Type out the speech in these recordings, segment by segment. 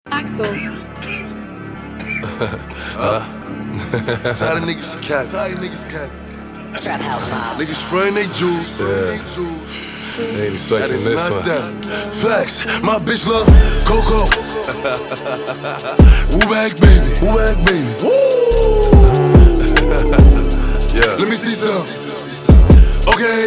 Axel. That's how the niggas cap. Trap house mob. Niggas spraying they juice. They ain't expecting this Not one. that. Facts. My bitch love Coco. Woo bag baby. Woo bag baby. Yeah. Let me see some. Okay.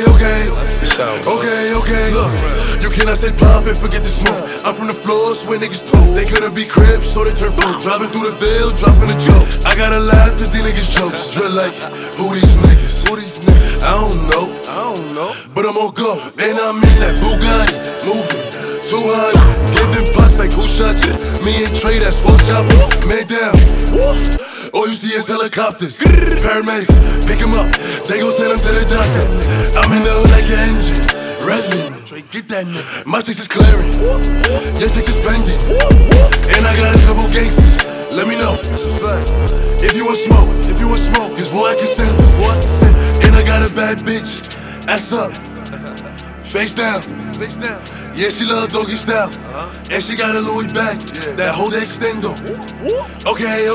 Look, you cannot say pop and forget the smoke. I'm from the floors where niggas told they couldn't be cribs, so they turn folk. Driving through the veil, dropping a joke. I gotta laugh cause these niggas jokes. Drill like, who these niggas? I don't know. But I'm on go, and I'm in that Bugatti, moving 200, giving bucks like who shot you? Me and Trey, that's 4 choppers. Man down. All you see is helicopters, paramedics, pick him up, they gon' send him to the doctor. I'm in the hood like an engine, revving, Drake, get that nigga. My chicks is clearing, your chicks is spending, and I got a couple gangsters, let me know, that's a fact. If you want smoke, cause boy I can send them, and I got a bad bitch, ass up, face down. Yeah, she love doggy style, and she got a Louis bag, that hold extendo. Okay.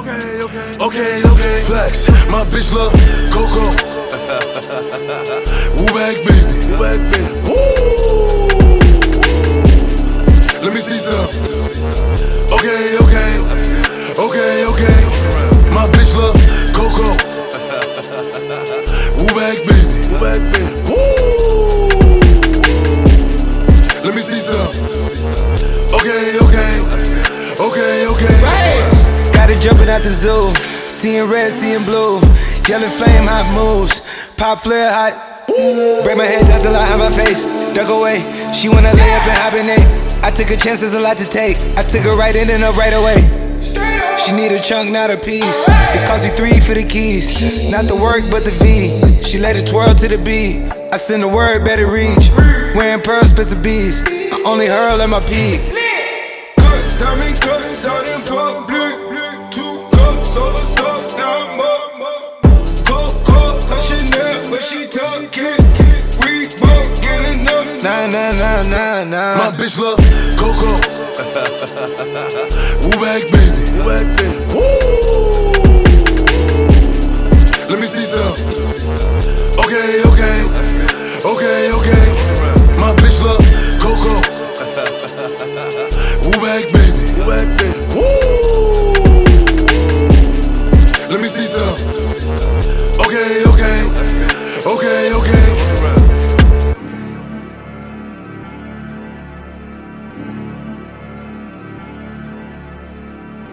Flex, my bitch love Coco. Woo bag baby. Let me see some. Okay. My bitch love Coco. Woo bag baby. Let me see some. Okay. Right. Got it jumping out the zoo. Seeing red, seeing blue. Yelling flame, hot moves. Pop flare, hot. Break my head down till I have my face. Duck away. She wanna lay up and hibernate. I took a chance, there's a lot to take. I took her right in and up right away. She need a chunk, not a piece. It cost me 3 for the keys. Not the work, but the V. She let it twirl to the beat. I send the word, better reach. Wearing pearls, bits of bees. I only hurl at my peak. Cuts, diamond cuts, out in public. 2 cups, over stuff, now I'm up. Coke, Chanel, but she talking. We both get enough. Nah. My bitch love Coco. Woo bag baby. Let me see some. Okay. My bitch love Coco.